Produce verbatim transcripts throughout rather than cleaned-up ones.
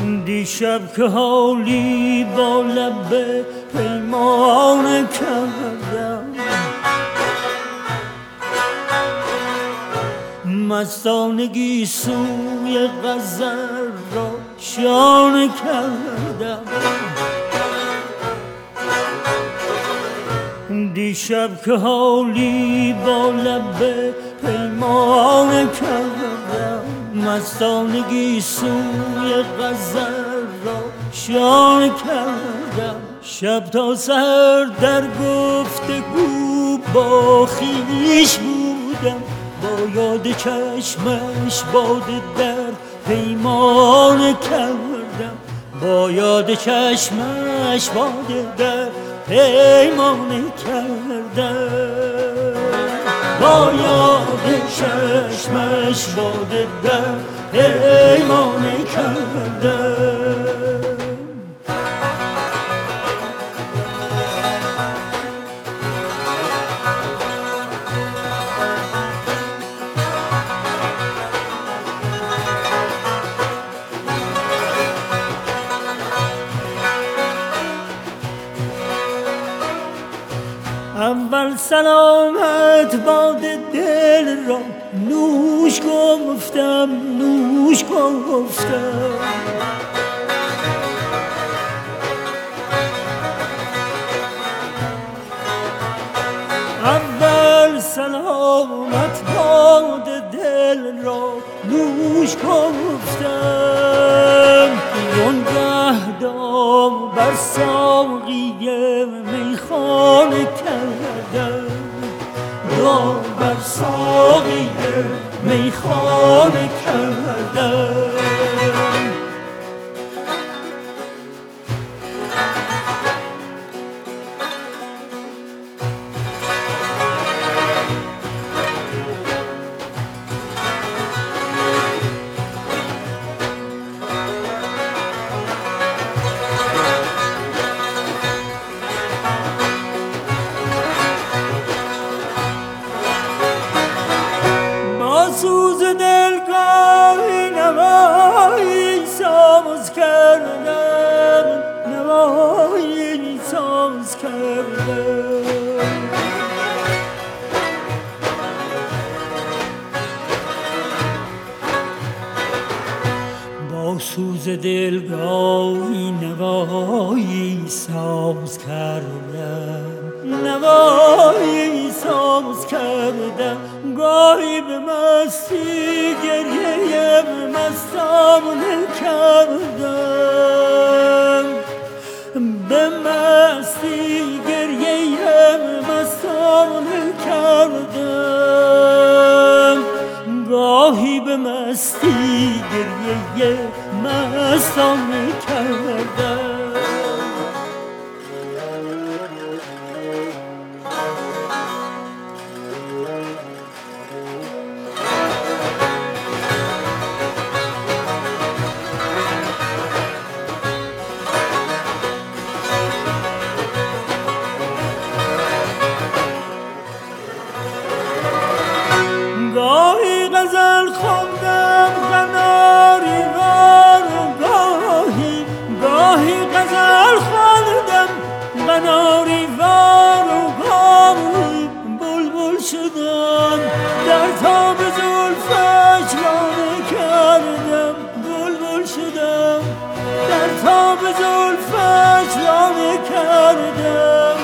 دیشب که حالی با لب پیمان کردم، مستانگی سوی غزل را شانه کردم. دیشب که حالی با لب پیمان کردم، مستانگی سوی غزل را شانه کردم. شب تا سحر در گفتگو با خویش بودم، با یاد چشمش باد در پیمان کردم، با یاد چشمش باد در پیمان کردم، با یاد چشمش باد در پیمان کردم. اول سلامت باد دل را نوش گفتم، نوش گفتم. اول سلامت باد دل را نوش گفتم. وانگه دام بر ساقی میخانه کردم، دام بر ساقی میخانه کردم. سوز دلگاهی نوایی ساز کردم، نوایی ساز کردم. با سوز دلگاهی نوایی ساز کردم، نوایی ساز کردم. گاهی به مستی گریه مستانه کردم، به مستی گریه مستانه کردم. گاهی به مستی گریه مستانه کردم. گاهی غزل خواندم قناری وار، گاهی گاهی غزل خواندم قناری وار، گاهی بلبل شدم در تاب زلفش لانه کردم، بلبل شدم در تاب زلفش لانه کردم.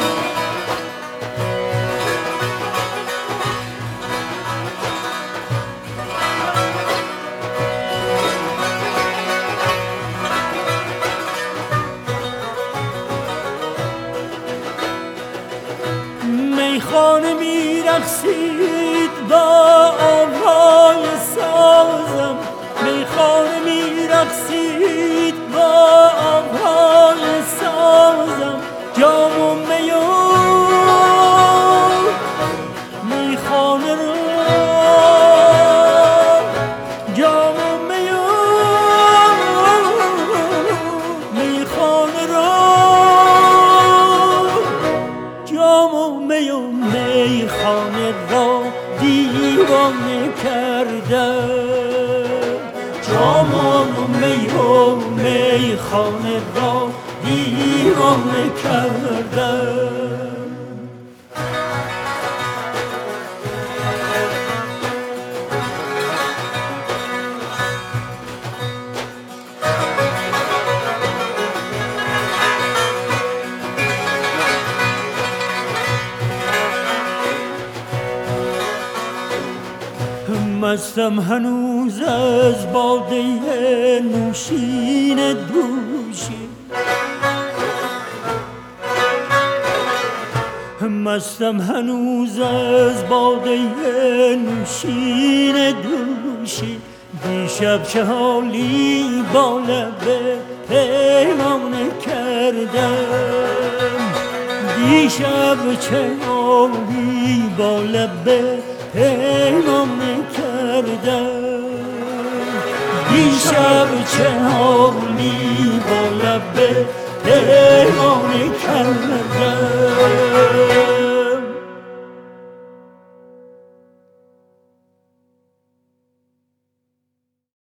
میخانه میرقصید با آوای سازم، میخانه میرقصید با آوای سازم. جام و می و میخانه را، جام و می و میخانه را، جام و می و میخانه را میخانه را دیوانه کردم. مستم هنوز از باده نوشین دوشی، مستم هنوز از باده نوشین دوشی. دیشب چه حالی با لب پیمانه کردم، دیشب چه حالی با لب پیمانه کردم، دیشب چه حالی با لب پیمانه کردم.